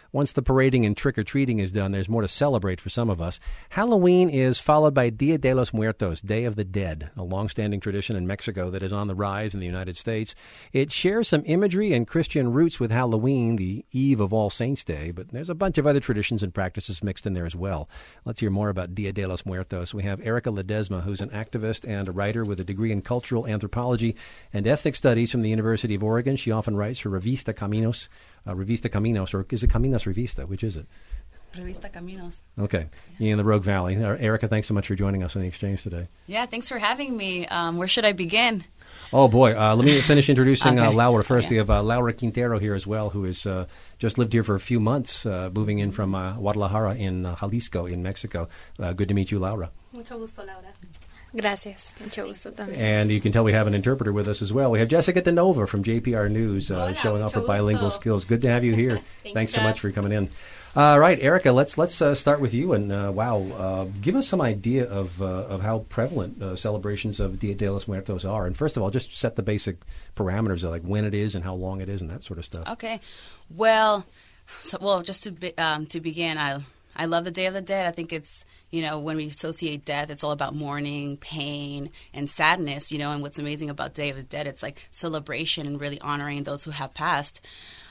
once the parading and trick-or-treating is done, there's more to celebrate for some of us. Halloween is followed by Dia de los Muertos, Day of the Dead, a long-standing tradition in Mexico that is on the rise in the United States. It shares some imagery and Christian roots with Halloween, the eve of All Saints' Day, but there's a bunch of other traditions and practices mixed in there as well. Let's hear more about Dia de los Muertos. We have Erica Ledesma, who's an activist and a writer with a degree in cultural anthropology and ethnic studies from the University of Oregon. She often writes for Revista Caminos, or is it Caminos Revista? Which is it? Revista Caminos. Okay. In the Rogue Valley. Erica, thanks so much for joining us on the exchange today. Yeah, thanks for having me. Where should I begin? Oh, boy. Let me finish introducing Okay. Laura first. Okay. We have Laura Quintero here as well, who has just lived here for a few months, moving in from Guadalajara in Jalisco in Mexico. Good to meet you, Laura. Mucho gusto, Laura. Gracias. Mucho gusto también. And you can tell we have an interpreter with us as well. We have Jessica DeNova from JPR News showing off her bilingual skills. Good to have you here. Thanks so much for coming in. Right, Erica, let's start with you. And, give us some idea of how prevalent celebrations of Dia de los Muertos are. And first of all, just set the basic parameters of like when it is and how long it is and that sort of stuff. Okay. Well, just to begin, I love the Day of the Dead. I think it's, when we associate death, it's all about mourning, pain, and sadness, and what's amazing about Day of the Dead, it's like celebration and really honoring those who have passed.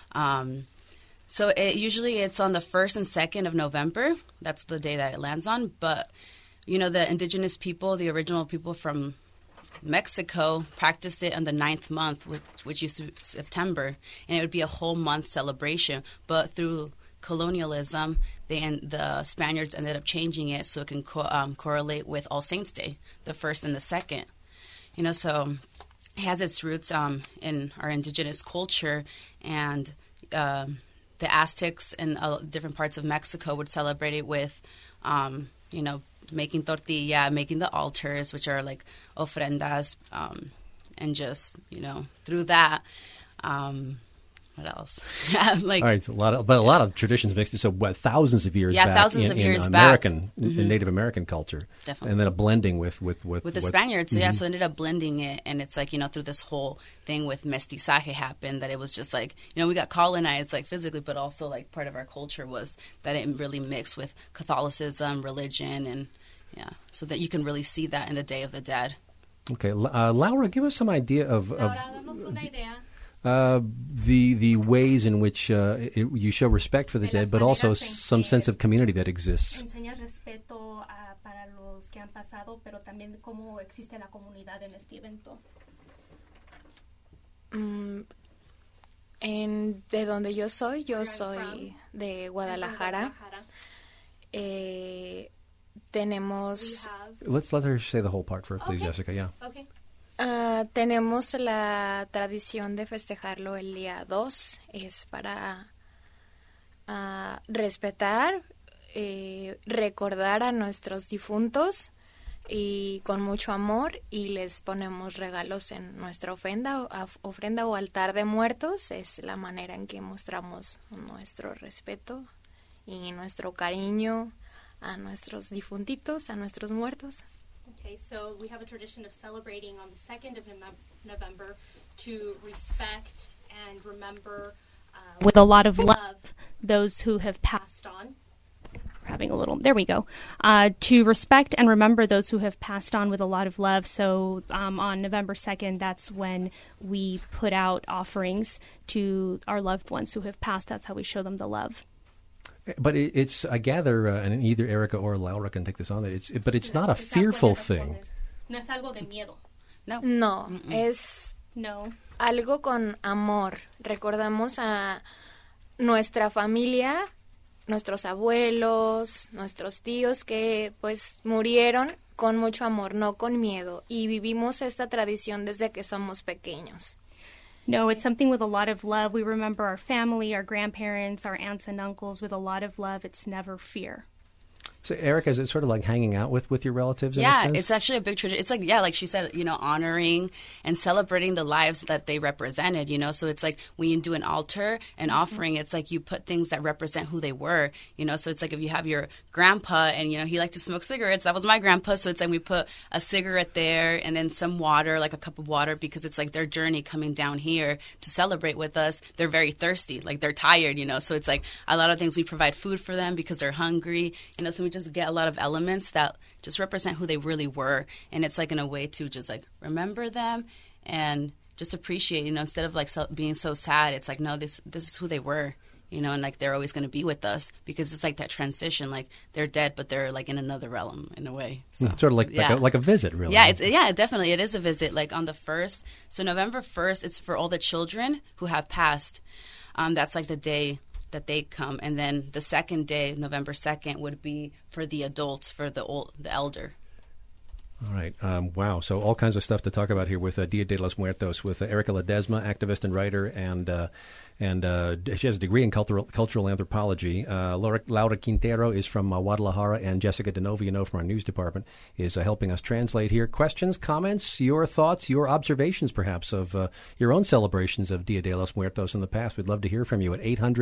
So usually it's on the 1st and 2nd of November. That's the day that it lands on. But, the indigenous people, the original people from Mexico, practiced it on the 9th month, which used to be September. And it would be a whole month celebration. But through colonialism, the Spaniards ended up changing it so it can correlate with All Saints' Day, the 1st and the 2nd. So it has its roots in our indigenous culture, and the Aztecs in different parts of Mexico would celebrate it with, making tortilla, making the altars, which are like ofrendas, and just, through that. What else? All right, so a lot of traditions mixed. So thousands of years back. Thousands of years back. In Native American culture. Definitely. And then a blending with the Spaniards. Mm-hmm. So ended up blending it. And it's like, through this whole thing with mestizaje happened, that it was just like, we got colonized like physically, but also like part of our culture was that it really mixed with Catholicism, religion, and so that you can really see that in the Day of the Dead. Okay. Laura, give us some idea of danos una idea. The ways in which you show respect for the dead, but also some sense of community that exists. Enseña respeto para los que han pasado, pero también cómo existe la comunidad en este evento. De donde yo soy de Guadalajara. Tenemos... Let's let her say the whole part first, please, Okay. Jessica. Yeah. Okay. Tenemos la tradición de festejarlo el día 2. Es para respetar, recordar a nuestros difuntos y con mucho amor, y les ponemos regalos en nuestra ofrenda o altar de muertos. Es la manera en que mostramos nuestro respeto y nuestro cariño a nuestros difuntitos, a nuestros muertos. Okay, so we have a tradition of celebrating on the 2nd of November to respect and remember with a lot of love those who have passed on. There we go. To respect and remember those who have passed on with a lot of love. So on November 2nd, that's when we put out offerings to our loved ones who have passed. That's how we show them the love. But I gather, and either Erica or Laura can take this on, but it's not a fearful thing. No es algo de miedo. No, es algo con amor. Recordamos a nuestra familia, nuestros abuelos, nuestros tíos que pues murieron con mucho amor, no con miedo. Y vivimos esta tradición desde que somos pequeños. No, it's something with a lot of love. We remember our family, our grandparents, our aunts and uncles with a lot of love. It's never fear. So, Erica, is it sort of like hanging out with your relatives? Yeah, in a sense? it's actually a big tradition. It's like, like she said, honoring and celebrating the lives that they represented, So it's like when you do an altar, an offering, it's like you put things that represent who they were, So it's like if you have your grandpa and, he liked to smoke cigarettes. That was my grandpa. So it's like we put a cigarette there and then some water, like a cup of water, because it's like their journey coming down here to celebrate with us. They're very thirsty, like they're tired, So it's like a lot of things we provide food for them because they're hungry, So we just get a lot of elements that just represent who they really were. And it's like in a way to just like remember them and just appreciate, instead of like being so sad, it's like, no, this is who they were, and like they're always going to be with us because it's like that transition, like they're dead, but they're like in another realm in a way. So, sort of like a visit, really. Yeah, definitely. It is a visit, like on the 1st. So November 1st, it's for all the children who have passed. That's like the day that they come, and then the second day, November 2nd, would be for the adults, for the elder. All right. Wow. So all kinds of stuff to talk about here with Dia de los Muertos with Erica Ledesma, activist and writer, and she has a degree in cultural anthropology. Laura Quintero is from Guadalajara, and Jessica DeNovo, from our news department, is helping us translate here. Questions, comments, your thoughts, your observations, perhaps, of your own celebrations of Dia de los Muertos in the past. We'd love to hear from you at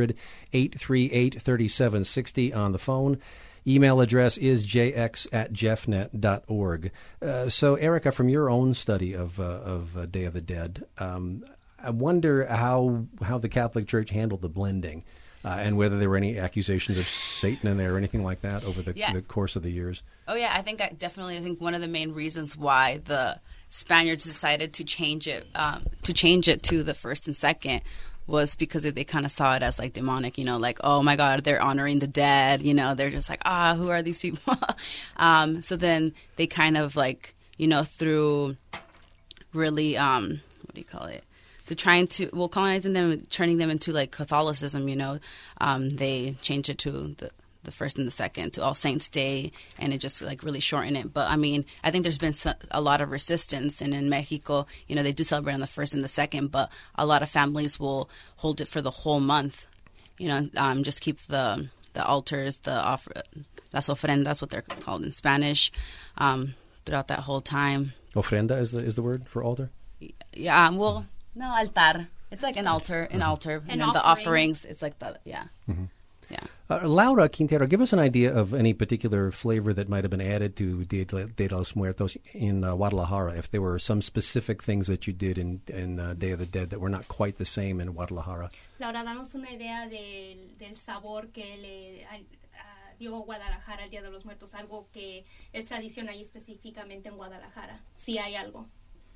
800-838-3760 on the phone. Email address is jx@jeffnet.org. So, Erica, from your own study of Day of the Dead, I wonder how the Catholic Church handled the blending, and whether there were any accusations of Satan in there or anything like that over the course of the years. Oh yeah, I think one of the main reasons why the Spaniards decided to change it to the 1st and 2nd was because they kind of saw it as like demonic, like, oh my God, they're honoring the dead, they're just like, who are these people? So then they kind of like, through really, what do you call it? They're trying to, colonizing them, turning them into like Catholicism, they changed it to the 1st and the 2nd to All Saints Day, and it just like really shortened it. But I mean, I think there's been a lot of resistance, and in Mexico, they do celebrate on the 1st and the 2nd, but a lot of families will hold it for the whole month. Just keep the altars, las ofrendas, what they're called in Spanish, throughout that whole time. Ofrenda is the word for altar? Yeah, no, altar. It's like an altar, and then the offerings. It's like Mm-hmm. Yeah. Laura Quintero, give us an idea of any particular flavor that might have been added to Dia de los Muertos in Guadalajara, if there were some specific things that you did in Day of the Dead that were not quite the same in Guadalajara. Laura, danos una idea del sabor que le dio Guadalajara al Día de los Muertos, algo que es tradición ahí específicamente en Guadalajara, si hay algo.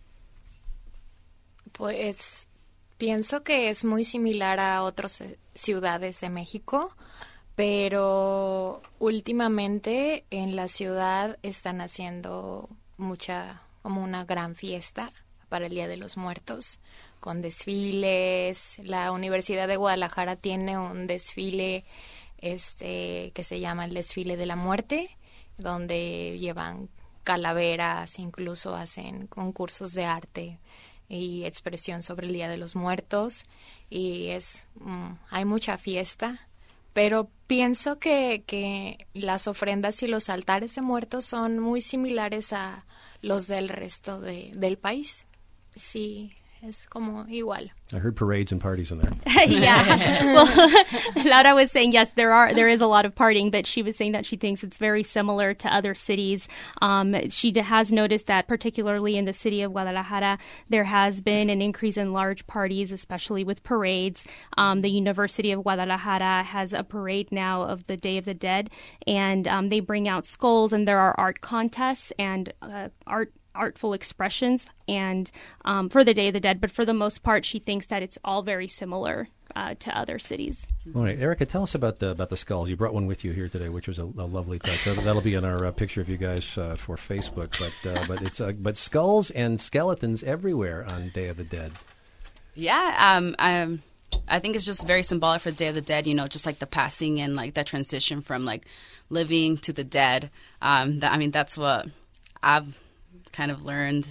Pues pienso que es muy similar a otras ciudades de México, pero últimamente en la ciudad están haciendo como una gran fiesta para el Día de los Muertos, con desfiles. La Universidad de Guadalajara tiene un desfile que se llama el Desfile de la Muerte, donde llevan calaveras, incluso hacen concursos de arte y expresión sobre el Día de los Muertos, y hay mucha fiesta, pero pienso que las ofrendas y los altares de muertos son muy similares a los del resto del país. Sí, es como igual. I heard parades and parties in there. Yeah. Well, Laura was saying, yes, there is a lot of partying, but she was saying that she thinks it's very similar to other cities. She has noticed that particularly in the city of Guadalajara, there has been an increase in large parties, especially with parades. The University of Guadalajara has a parade now of the Day of the Dead, and they bring out skulls, and there are art contests and artful expressions and for the Day of the Dead, but for the most part she thinks that it's all very similar to other cities. All right, Erica, tell us about the skulls. You brought one with you here today, which was a lovely touch. That'll be in our picture of you guys for Facebook. But skulls and skeletons everywhere on Day of the Dead. Yeah, I think it's just very symbolic for the Day of the Dead. Just like the passing and like that transition from like living to the dead. That's what I've kind of learned.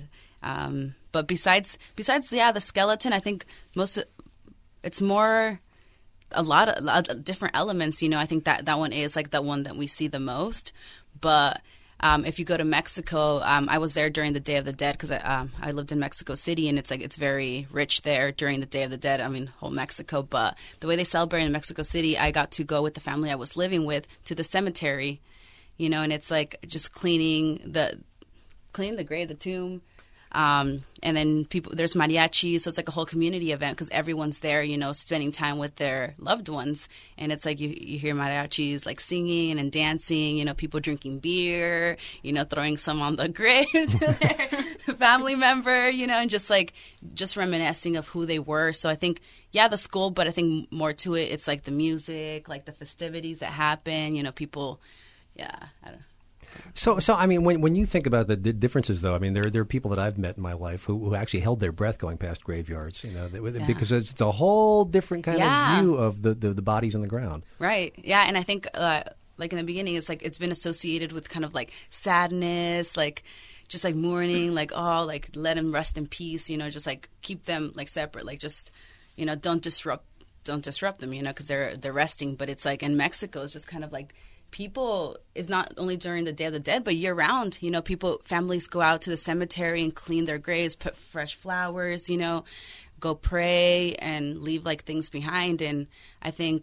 But besides, the skeleton, I think it's more a lot of different elements. I think that one is like the one that we see the most. But if you go to Mexico, I was there during the Day of the Dead because I lived in Mexico City, and it's very rich there during the Day of the Dead. I mean, whole Mexico. But the way they celebrate in Mexico City, I got to go with the family I was living with to the cemetery, and it's like just cleaning the grave, the tomb. And then there's mariachi, so it's like a whole community event because everyone's there, spending time with their loved ones. And it's like you hear mariachis like singing and dancing, people drinking beer, throwing some on the grave to their family member, and just reminiscing of who they were. So I think, the school, but I think more to it, it's like the music, like the festivities that happen, people, I don't know. So I mean, when you think about the differences, though, I mean, there are people that I've met in my life who actually held their breath going past graveyards, because it's a whole different kind of view of the bodies on the ground. Right. Yeah, and I think like in the beginning, it's like it's been associated with kind of like sadness, like just like mourning, like like let them rest in peace, just like keep them like separate, like just don't disrupt them, because they're resting. But it's like in Mexico, it's just kind of like. People is not only during the Day of the Dead, but year round. Families go out to the cemetery and clean their graves, put fresh flowers, go pray and leave like things behind. And I think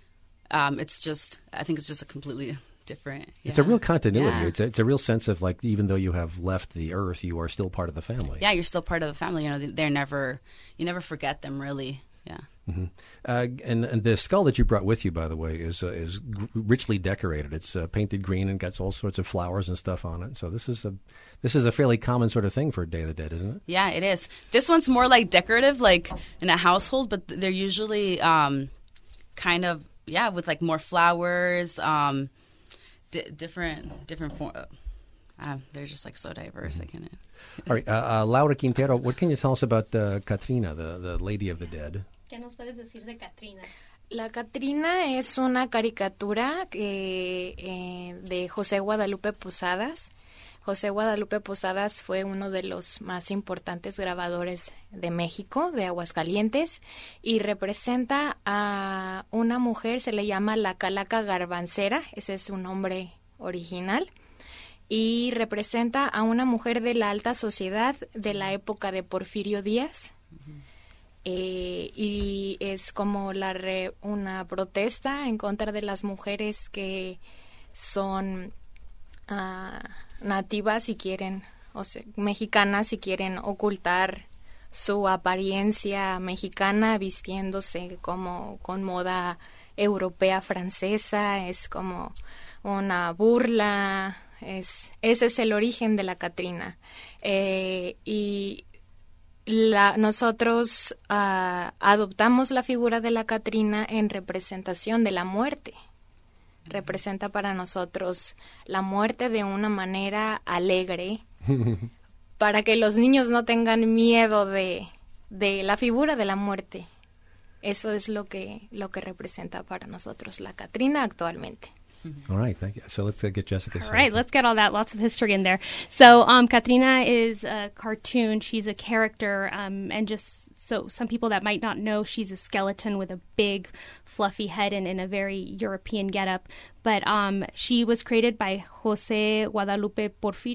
it's just a completely different. Yeah. It's a real continuity. Yeah. It's a real sense of like, even though you have left the earth, you are still part of the family. Yeah, you're still part of the family. You never forget them, really. Yeah. Mm-hmm. And the skull that you brought with you, by the way, is richly decorated. It's painted green and got all sorts of flowers and stuff on it. So this is a fairly common sort of thing for Day of the Dead, isn't it? Yeah, it is. This one's more like decorative, like in a household, but they're usually kind of with like more flowers, different form. They're just like so diverse. I can't. All right, Laura Quintero, what can you tell us about Catrina, the Lady of the Dead? ¿Qué nos puedes decir de Catrina? La Catrina es una caricatura de José Guadalupe Posadas. José Guadalupe Posadas fue uno de los más importantes grabadores de México, de Aguascalientes, y representa a una mujer, se le llama la Calaca Garbancera, ese es su nombre original, y representa a una mujer de la alta sociedad de la época de Porfirio Díaz. Y es como una protesta en contra de las mujeres que son nativas y quieren, mexicanas y quieren ocultar su apariencia mexicana vistiéndose como con moda europea francesa. Es como una burla. Ese es el origen de la Catrina. Y nosotros adoptamos la figura de la Catrina en representación de la muerte. Representa para nosotros la muerte de una manera alegre, para que los niños no tengan miedo de la figura de la muerte. Eso es lo que representa para nosotros la Catrina actualmente. All right, thank you. So let's get Jessica. All right, let's get all that. Lots of history in there. So Catrina is a cartoon. She's a character, and just so some people that might not know, she's a skeleton with a big, fluffy head and in a very European getup. But she was created by José Guadalupe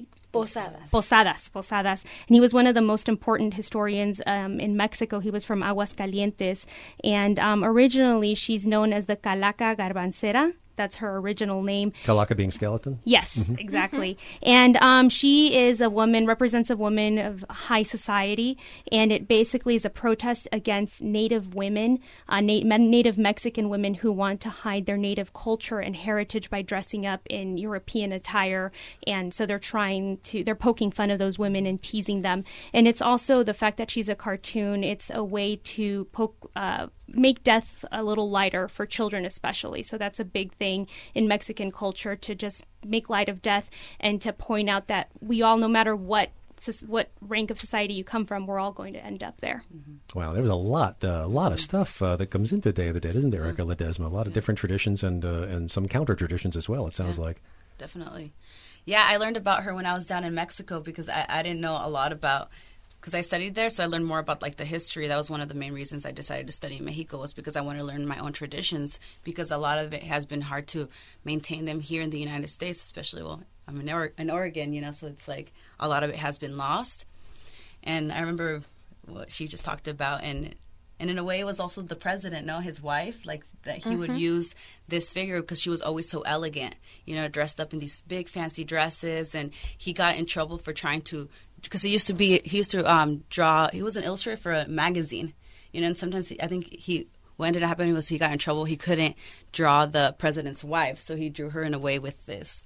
Posadas. And he was one of the most important historians in Mexico. He was from Aguascalientes. And originally, she's known as the Calaca Garbancera. That's her original name. Calaca being skeleton? Yes, exactly. And she is represents a woman of high society, and it basically is a protest against Native women, Native Mexican women who want to hide their Native culture and heritage by dressing up in European attire. And so they're poking fun of those women and teasing them. And it's also the fact that she's a cartoon. It's a way to make death a little lighter for children especially. So that's a big thing in Mexican culture, to just make light of death and to point out that we all, no matter what rank of society you come from, we're all going to end up there. Mm-hmm. Wow, there's a lot of stuff that comes into Day of the Dead, isn't there, Erica Ledesma? A lot of different traditions and some counter traditions as well, it sounds like. Definitely. Yeah, I learned about her when I was down in Mexico because I didn't know a lot about because I studied there, so I learned more about like the history. That was one of the main reasons I decided to study in Mexico, was because I wanted to learn my own traditions, because a lot of it has been hard to maintain them here in the United States, especially, well, I'm in Oregon, you know, so it's like a lot of it has been lost. And I remember what she just talked about, and in a way it was also the president, no, his wife, like that he would use this figure because she was always so elegant, you know, dressed up in these big fancy dresses, and he got in trouble for trying to, because he used to draw, he was an illustrator for a magazine, you know, and sometimes I think what ended up happening was he got in trouble. He couldn't draw the president's wife, so he drew her in a way with this,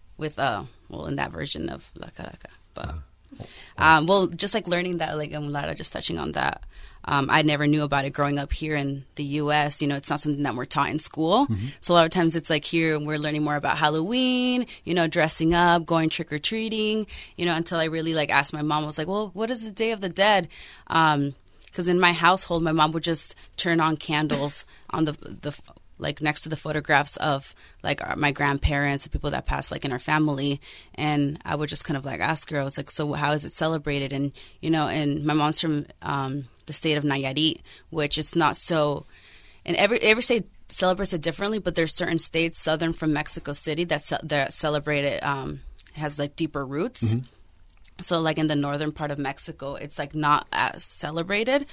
in that version of La Caraca. But, well, just like learning that, like Lara just touching on that, I never knew about it growing up here in the U.S. You know, it's not something that we're taught in school. So a lot of times it's like here we're learning more about Halloween, you know, dressing up, going trick-or-treating, you know, until I really like asked my mom, I was like, well, what is the Day of the Dead? Because in my household, my mom would just turn on candles on the like next to the photographs of like my grandparents, the people that passed like in our family. And I would just kind of like ask her, I was like, so how is it celebrated? And, you know, and my mom's from the state of Nayarit, which is not so, and every state celebrates it differently, but there's certain states, southern from Mexico City, that celebrate it, has like deeper roots. So like in the northern part of Mexico, it's like not as celebrated.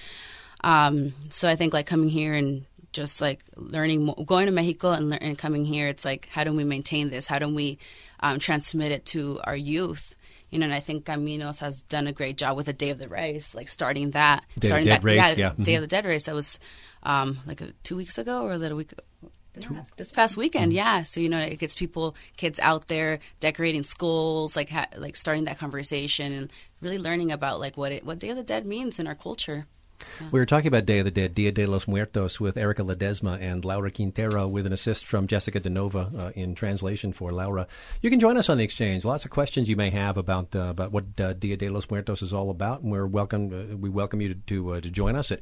So I think like coming here and just like learning, going to Mexico and coming here, it's like, how do we maintain this? How do we transmit it to our youth? You know, and I think Caminos has done a great job with the Day of the Race, like starting that. Day of the Dead race. Day of the Dead race. That was like 2 weeks ago, or was it a week? This past weekend, yeah. So, you know, it gets kids out there decorating schools, like starting that conversation and really learning about like what Day of the Dead means in our culture. Yeah. We were talking about Day of the Dead, Dia de los Muertos, with Erica Ledesma and Laura Quintero, with an assist from Jessica DeNova in translation for Laura. You can join us on the exchange. Lots of questions you may have about what Dia de los Muertos is all about, and we welcome you to join us at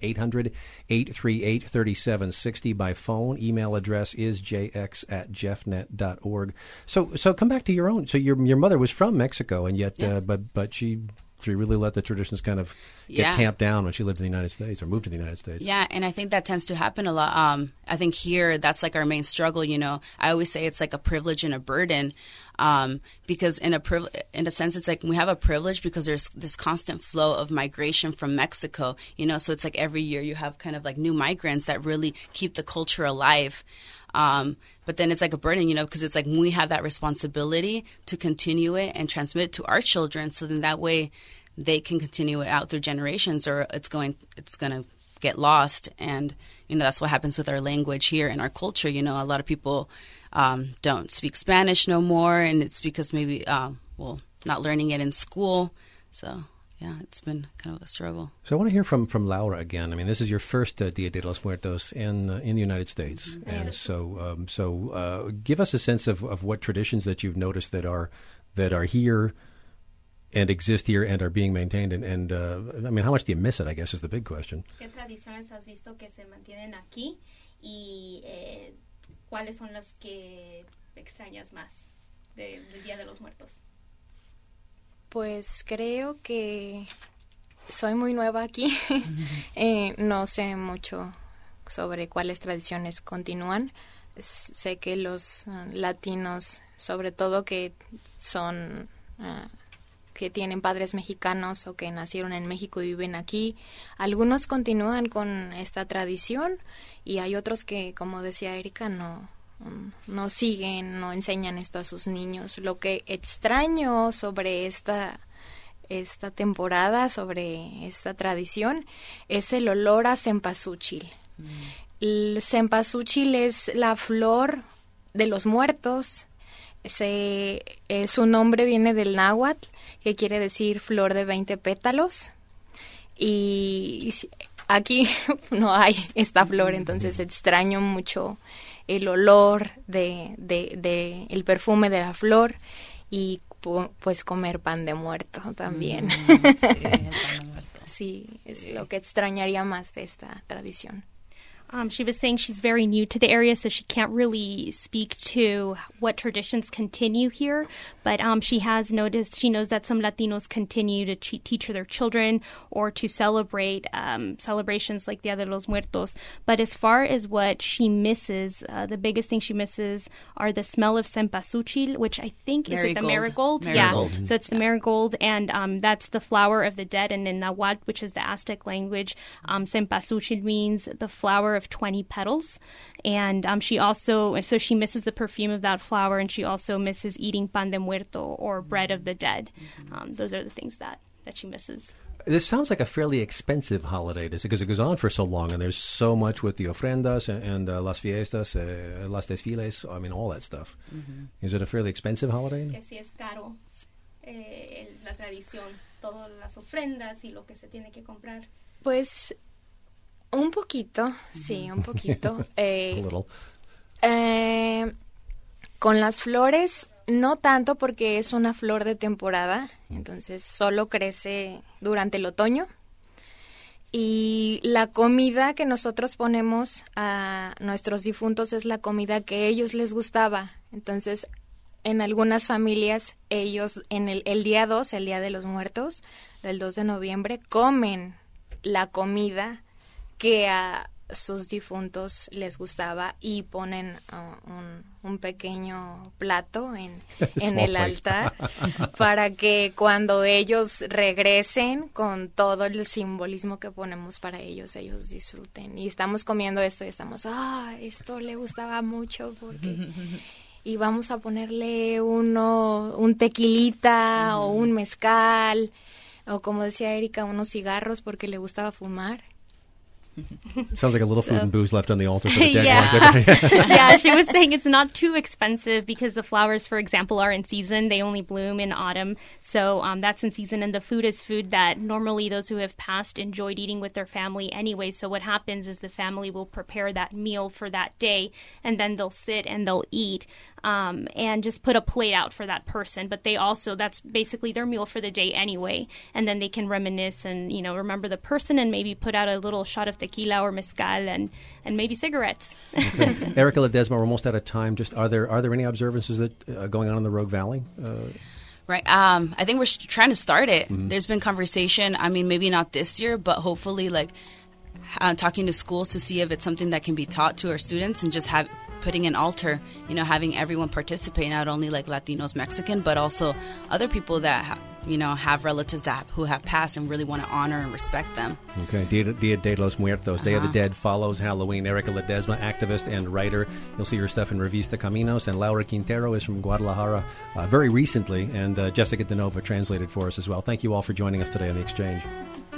800-838-3760 by phone. Email address is jx@jeffnet.org. So come back to your own. So your mother was from Mexico, and yet but she really let the traditions kind of get tamped down when she lived in the United States or moved to the United States. Yeah, and I think that tends to happen a lot. I think here that's like our main struggle, you know. I always say it's like a privilege and a burden, because in a sense it's like we have a privilege because there's this constant flow of migration from Mexico, you know. So it's like every year you have kind of like new migrants that really keep the culture alive. But then it's like a burden, you know, because it's like we have that responsibility to continue it and transmit it to our children, so then that way they can continue it out through generations, or it's going to get lost. And, you know, that's what happens with our language here and our culture. You know, a lot of people don't speak Spanish no more, and it's because maybe, not learning it in school. So yeah, it's been kind of a struggle. So I want to hear from Laura again. I mean, this is your first Dia de los Muertos in the United States, and so give us a sense of what traditions that you've noticed that are here and exist here and are being maintained, and I mean, how much do you miss it? I guess is the big question. ¿Qué tradiciones has visto que se mantienen aquí y cuáles son las que extrañas más del Día de los Muertos? Pues creo que soy muy nueva aquí. No sé mucho sobre cuáles tradiciones continúan. Sé que los latinos, sobre todo que son que tienen padres mexicanos o que nacieron en México y viven aquí, algunos continúan con esta tradición y hay otros que, como decía Erika, no siguen, no enseñan esto a sus niños. Lo que extraño sobre esta temporada, sobre esta tradición, es el olor a cempasúchil. El cempasúchil es la flor de los muertos. Su nombre viene del náhuatl, que quiere decir flor de 20 pétalos. Y aquí no hay esta flor, entonces extraño mucho el olor de el perfume de la flor y pues comer pan de muerto también. Sí, el pan de muerto. Sí, es lo que extrañaría más de esta tradición. She was saying she's very new to the area, so she can't really speak to what traditions continue here. But she has noticed, she knows that some Latinos continue to teach their children or to celebrate celebrations like Dia de los Muertos. But as far as what she misses, the biggest thing she misses are the smell of cempasúchil, which I think is it the marigold? Yeah, so it's the marigold, and that's the flower of the dead. And in Nahuatl, which is the Aztec language, cempasúchil means the flower of 20 petals. And she misses the perfume of that flower, and she also misses eating pan de muerto, or bread of the dead. Those are the things that she misses. This sounds like a fairly expensive holiday, because it goes on for so long, and there's so much with the ofrendas and las fiestas, las desfiles, I mean, all that stuff. Is it a fairly expensive holiday? Que sí es caro. La tradición, todas las ofrendas y lo que se tiene que comprar. Pues un poquito, sí, un poquito. A little. Con las flores, no tanto porque es una flor de temporada, entonces solo crece durante el otoño. Y la comida que nosotros ponemos a nuestros difuntos es la comida que a ellos les gustaba. Entonces, en algunas familias, ellos en el día 2, el Día de los Muertos, del 2 de noviembre, comen la comida que a sus difuntos les gustaba y ponen un pequeño plato en el altar para que cuando ellos regresen con todo el simbolismo que ponemos para ellos disfruten. Y estamos comiendo esto y estamos, esto le gustaba mucho porque... Y vamos a ponerle un tequilita o un mezcal o, como decía Erika, unos cigarros porque le gustaba fumar. Sounds like a little food and booze left on the altar for the dead ones. Yeah, she was saying it's not too expensive because the flowers, for example, are in season. They only bloom in autumn. So that's in season. And the food is food that normally those who have passed enjoyed eating with their family anyway. So what happens is the family will prepare that meal for that day, and then they'll sit and they'll eat and just put a plate out for that person. But they also, that's basically their meal for the day anyway. And then they can reminisce and, remember the person and maybe put out a little shot of tequila or mezcal and maybe cigarettes. Okay. Erika Ledesma, we're almost out of time. Just are there any observances that going on in the Rogue Valley? Right. I think we're trying to start it. There's been conversation. I mean, maybe not this year, but hopefully, talking to schools to see if it's something that can be taught to our students, and just putting an altar, having everyone participate, not only like Latinos, Mexican, but also other people that have relatives who have passed and really want to honor and respect them. Okay, Dia de los Muertos, Day of the Dead follows Halloween. Erika Ledesma, activist and writer. You'll see her stuff in Revista Caminos. And Laura Quintero is from Guadalajara very recently, and Jessica DeNova translated for us as well. Thank you all for joining us today on The Exchange.